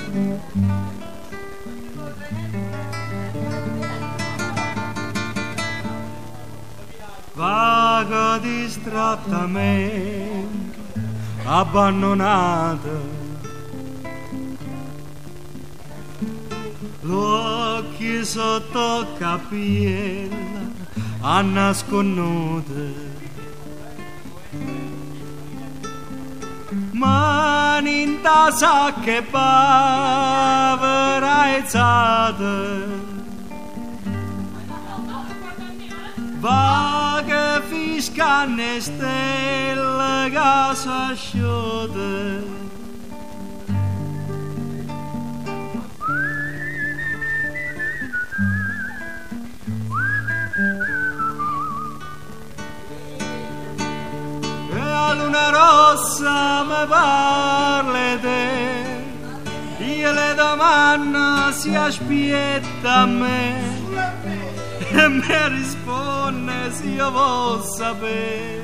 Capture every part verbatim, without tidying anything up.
Vaga distrattamente abbandonata, l'occhio sotto capiella a nasconduta, mani in tasa che povera alzata, vaga fiscane stelle che s'asciuta, la luna rossa mi parla te, io le domando si aspetta a me e mi risponde se io voglio sapere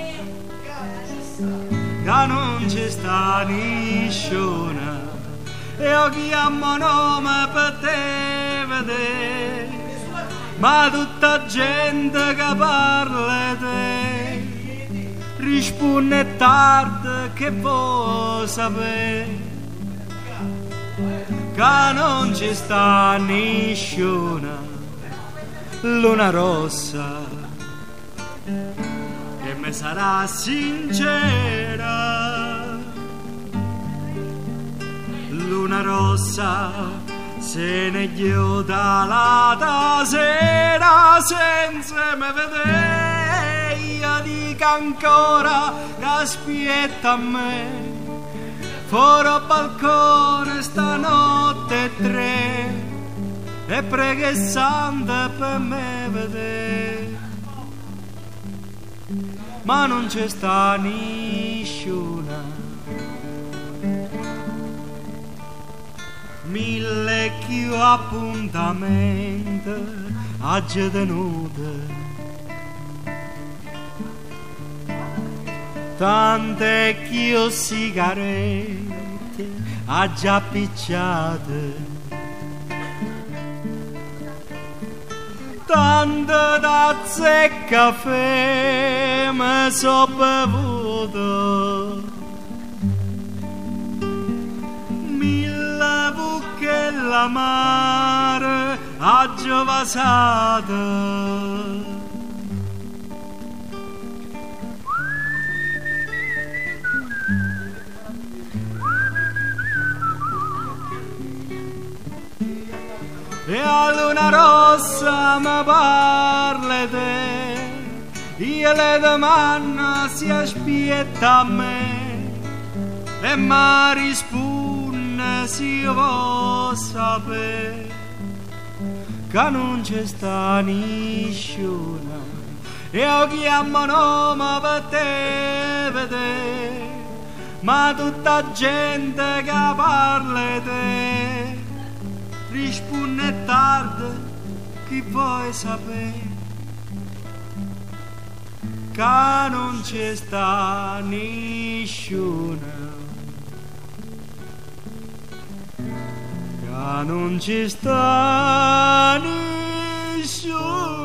che non ci sta nessuna e io chiamo nome per te vedere, ma tutta gente che parla te risponde tardi che vuoi sapere che non ci sta nessuna luna rossa che mi sarà sincera, luna rossa se ne chiuda la sera senza me vedere, io dico ancora che aspetta a me fuori al balcone stanotte tre e pregando per me vedere, ma non c'è sta nessuna, mille più appuntamenti oggi tenute, tante più sigarette oggi appicciate, tante tazze e caffè mi so bevuto, mille buche l'amare a giovasata, e a luna rossa mi parla te, io le domando si aspetta a me e mi risponde se io voglio sapere che non c'è sta nessuna e io chiamo nome per te vedere, ma tutta gente che parla te risponde tardi chi vuoi sapere che non c'è sta nessuna, che non c'è sta nessuna.